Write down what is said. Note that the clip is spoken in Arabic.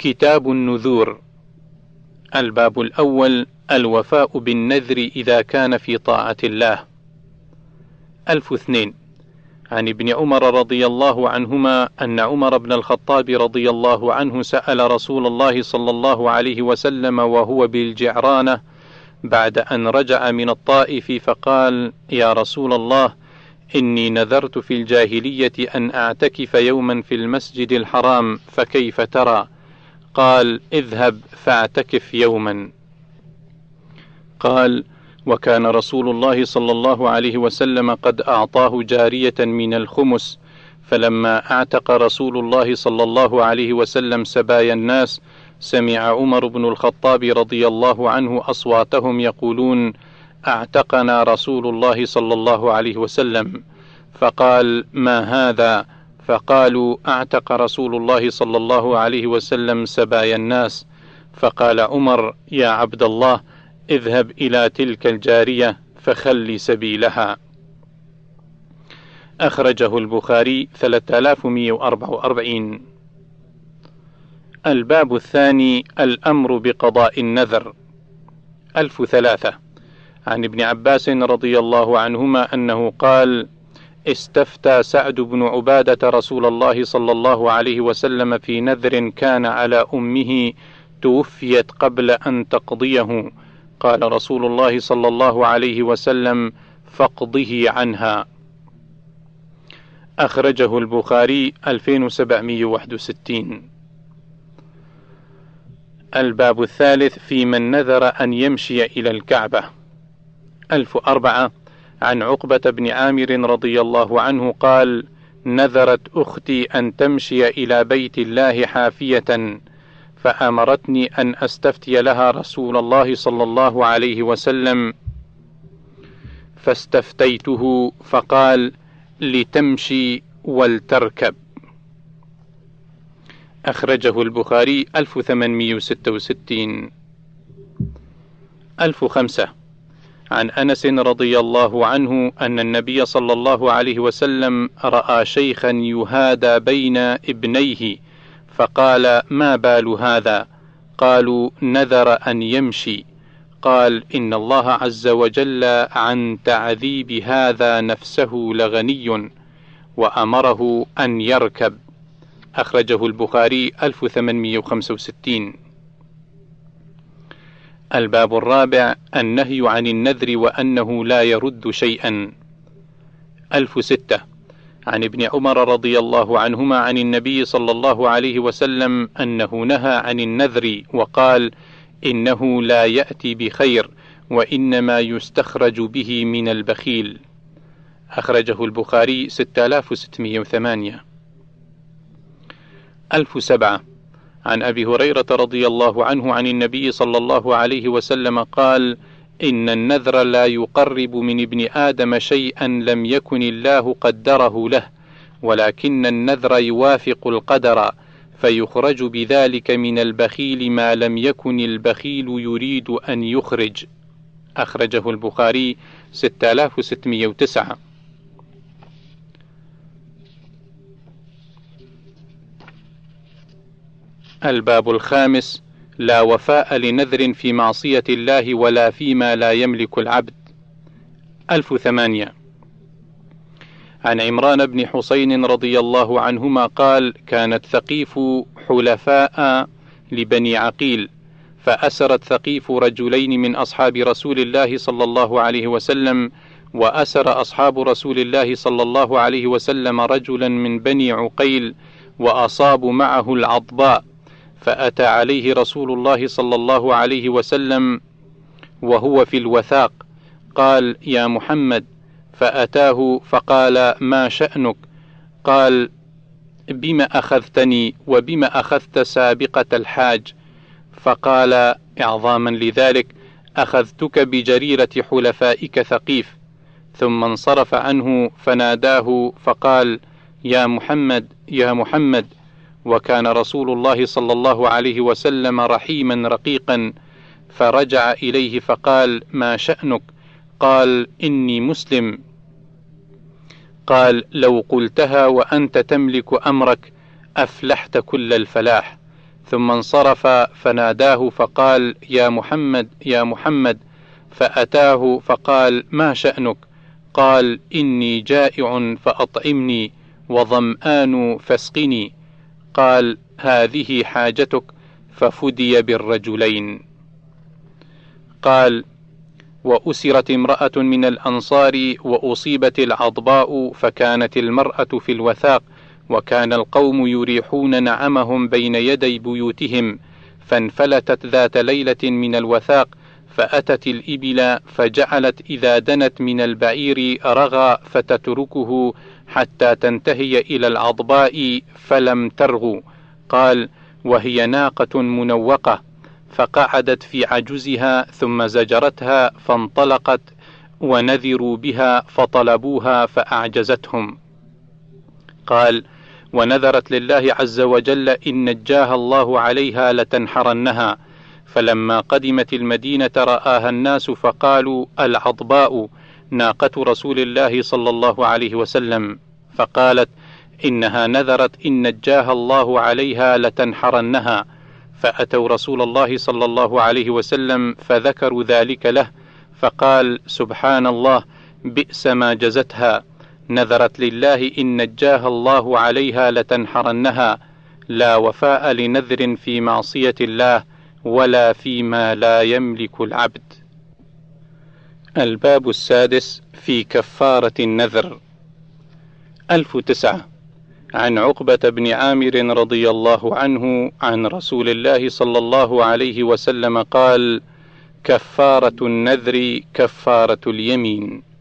كتاب النذور. الباب الأول: الوفاء بالنذر إذا كان في طاعة الله. 1002 عن ابن عمر رضي الله عنهما أن عمر بن الخطاب رضي الله عنه سأل رسول الله صلى الله عليه وسلم وهو بالجعرانة بعد أن رجع من الطائف فقال: يا رسول الله، إني نذرت في الجاهلية أن أعتكف يوما في المسجد الحرام، فكيف ترى؟ قال: اذهب فاعتكف يوما. قال: وكان رسول الله صلى الله عليه وسلم قد أعطاه جارية من الخمس، فلما اعتق رسول الله صلى الله عليه وسلم سبايا الناس سمع عمر بن الخطاب رضي الله عنه أصواتهم يقولون: اعتقنا رسول الله صلى الله عليه وسلم. فقال: ما هذا؟ فقالوا: اعتق رسول الله صلى الله عليه وسلم سبايا الناس. فقال عمر: يا عبد الله، اذهب إلى تلك الجارية فخل سبيلها. أخرجه البخاري 3144. الباب الثاني: الأمر بقضاء النذر. 1003 عن ابن عباس رضي الله عنهما أنه قال: استفتى سعد بن عبادة رسول الله صلى الله عليه وسلم في نذر كان على أمه توفيت قبل أن تقضيه، قال رسول الله صلى الله عليه وسلم: فاقضه عنها. أخرجه البخاري 2761. الباب الثالث: في من نذر أن يمشي إلى الكعبة. 1004 عن عقبة بن عامر رضي الله عنه قال: نذرت أختي أن تمشي إلى بيت الله حافية، فأمرتني أن أستفتي لها رسول الله صلى الله عليه وسلم، فاستفتيته فقال: لتمشي ولتركب. أخرجه البخاري 1866. 1005 عن أنس رضي الله عنه أن النبي صلى الله عليه وسلم رأى شيخا يهادى بين ابنيه، فقال: ما بال هذا؟ قالوا: نذر أن يمشي. قال: إن الله عز وجل عن تعذيب هذا نفسه لغني، وأمره أن يركب. أخرجه البخاري 1865. الباب الرابع: النهي عن النذر وأنه لا يرد شيئا. 1006 عن ابن عمر رضي الله عنهما عن النبي صلى الله عليه وسلم أنه نهى عن النذر وقال: إنه لا يأتي بخير، وإنما يستخرج به من البخيل. أخرجه البخاري 6608. 1007 عن أبي هريرة رضي الله عنه عن النبي صلى الله عليه وسلم قال: إن النذر لا يقرب من ابن آدم شيئا لم يكن الله قدره له، ولكن النذر يوافق القدر، فيخرج بذلك من البخيل ما لم يكن البخيل يريد أن يخرج. أخرجه البخاري 6609. الباب الخامس: لا وفاء لنذر في معصية الله ولا فيما لا يملك العبد. 1008 عن عمران بن حسين رضي الله عنهما قال: كانت ثقيف حلفاء لبني عقيل، فأسرت ثقيف رجلين من أصحاب رسول الله صلى الله عليه وسلم، وأسر أصحاب رسول الله صلى الله عليه وسلم رجلا من بني عقيل، وأصابوا معه العضباء، فأتى عليه رسول الله صلى الله عليه وسلم وهو في الوثاق، قال: يا محمد. فأتاه فقال: ما شأنك؟ قال: بما أخذتني وبما أخذت سابقة الحاج؟ فقال إعظاما لذلك: أخذتك بجريرة حلفائك ثقيف. ثم انصرف عنه فناداه فقال: يا محمد يا محمد. وكان رسول الله صلى الله عليه وسلم رحيما رقيقا، فرجع إليه فقال: ما شأنك؟ قال: إني مسلم. قال: لو قلتها وأنت تملك أمرك أفلحت كل الفلاح. ثم انصرف فناداه فقال: يا محمد يا محمد، فأتاه فقال: ما شأنك؟ قال: إني جائع فأطعمني، وظمآن فاسقني. قال: هذه حاجتك، ففدي بالرجلين. قال: وأسرت امرأة من الأنصار وأصيبت العضباء، فكانت المرأة في الوثاق، وكان القوم يريحون نعمهم بين يدي بيوتهم، فانفلتت ذات ليلة من الوثاق، فأتت الإبل، فجعلت إذا دنت من البعير رغى فتتركه حتى تنتهي إلى العضباء فلم ترغ. قال: وهي ناقة منوقة، فقعدت في عجزها ثم زجرتها فانطلقت، ونذروا بها فطلبوها فأعجزتهم. قال: ونذرت لله عز وجل إن نجاها الله عليها لتنحرنها، فلما قدمت المدينة رآها الناس فقالوا: العضباء ناقة رسول الله صلى الله عليه وسلم، فقالت: إنها نذرت إن نجاها الله عليها لتنحرنها. فأتوا رسول الله صلى الله عليه وسلم فذكروا ذلك له، فقال: سبحان الله، بئس ما جزتها، نذرت لله إن نجاها الله عليها لتنحرنها، لا وفاء لنذر في معصية الله ولا فيما لا يملك العبد. الباب السادس في كفارة النذر. 1009. عن عقبة بن عامر رضي الله عنه عن رسول الله صلى الله عليه وسلم قال: كفارة النذر كفارة اليمين.